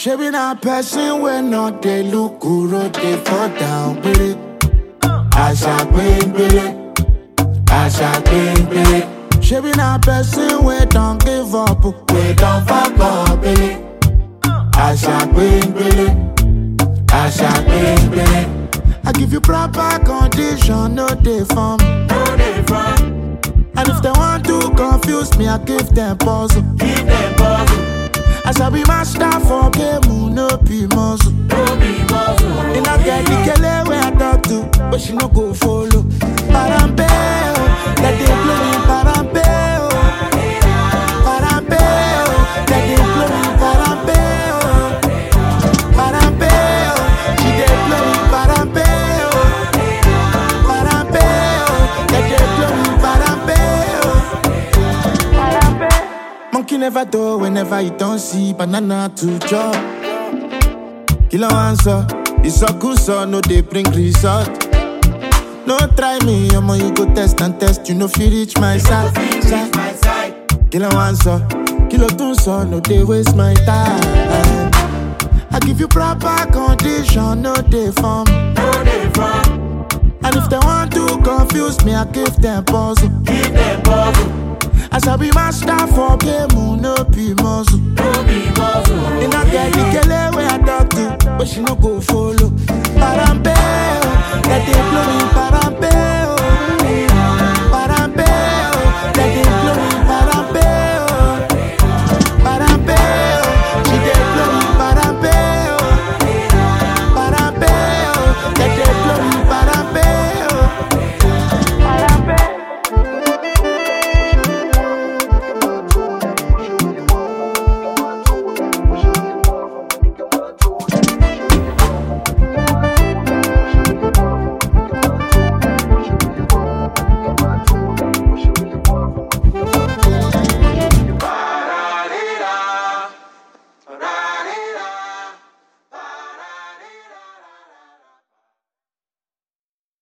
She be not person when not they look good, they fall down with it. Asha queen with it. Asha queen with it. She be not person when don't give up, we don't fuck up with it. Asha queen with it. Asha queen with it. I give you proper condition, no day from. No day from. And if they want to confuse me, I give them puzzle. Give them puzzle. I shall be master for game, no be muscle. No be muscle. And I get the kele where I talk to, but she no go follow. Parambe, let them blow me, parambe, parambe, let them blow me, parambe, parambe, she dey blow me, parambe, parambe, let them blow me, parambe, parambe. Monkey never do whenever you don't see banana to chop. Kilo answer, it's so cool, so no they bring result. No try me, omo you go test and test, you no fit reach my side. Kilo answer, kilo two so no they waste my time. I give you proper condition, no they form. No they form. And if they want to confuse me, I give them puzzle. Give them puzzle. I shall be master for game, no be muscle. No be muscle. And I get the kele where I talk to, but she no go follow. Parambe, let them blow me, parambe.